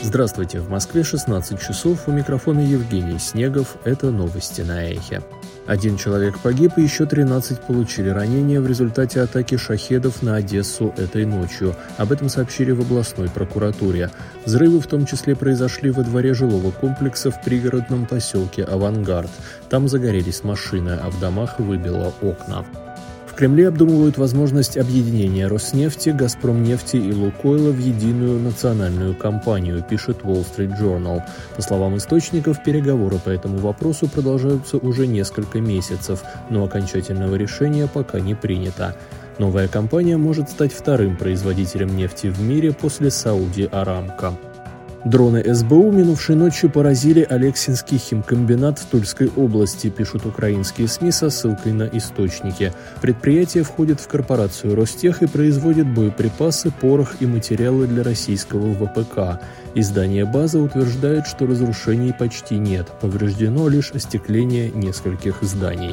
Здравствуйте, в Москве 16 часов, у микрофона Евгений Снегов, это новости на Эхе. 1 человек погиб и еще 13 получили ранения в результате атаки шахедов на Одессу этой ночью. Об этом сообщили в областной прокуратуре. Взрывы в том числе произошли во дворе жилого комплекса в пригородном поселке Авангард. Там загорелись машины, а в домах выбило окна. В Кремле обдумывают возможность объединения Роснефти, Газпромнефти и Лукойла в единую национальную компанию, пишет Wall Street Journal. По словам источников, переговоры по этому вопросу продолжаются уже несколько месяцев, но окончательного решения пока не принято. Новая компания может стать вторым производителем нефти в мире после Сауди Арамко. Дроны СБУ минувшей ночью поразили Алексинский химкомбинат в Тульской области, пишут украинские СМИ со ссылкой на источники. Предприятие входит в корпорацию Ростех и производит боеприпасы, порох и материалы для российского ВПК. Издание «База» утверждает, что разрушений почти нет, повреждено лишь остекление нескольких зданий.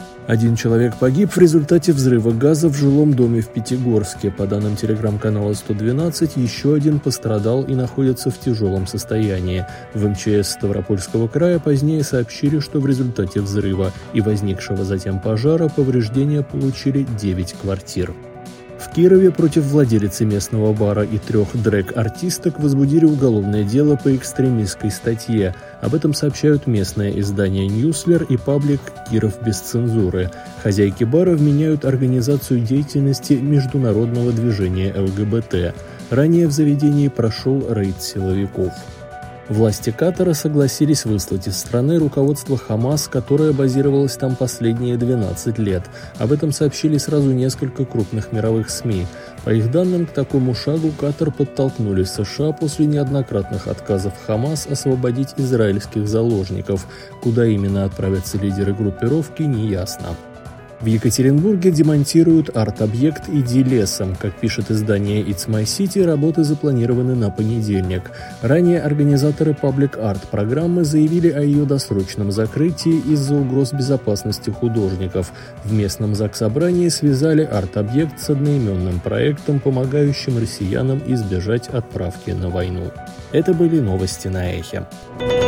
1 человек погиб в результате взрыва газа в жилом доме в Пятигорске. По данным телеграм-канала 112, еще один пострадал и находится в тяжелом состоянии. В МЧС Ставропольского края позднее сообщили, что в результате взрыва и возникшего затем пожара повреждения получили 9 квартир. В Кирове против владелицы местного бара и 3 дрэг-артисток возбудили уголовное дело по экстремистской статье. Об этом сообщают местное издание «Ньюслер» и паблик «Киров без цензуры». Хозяйки бара вменяют организацию деятельности международного движения ЛГБТ. Ранее в заведении прошел рейд силовиков. Власти Катара согласились выслать из страны руководство Хамас, которое базировалось там последние 12 лет. Об этом сообщили сразу несколько крупных мировых СМИ. По их данным, к такому шагу Катар подтолкнули США после неоднократных отказов Хамас освободить израильских заложников. Куда именно отправятся лидеры группировки, неясно. В Екатеринбурге демонтируют арт-объект «Иди лесом». Как пишет издание It's My City, работы запланированы на понедельник. Ранее организаторы паблик-арт программы заявили о ее досрочном закрытии из-за угроз безопасности художников. В местном заксобрании связали арт-объект с одноименным проектом, помогающим россиянам избежать отправки на войну. Это были новости на Эхе.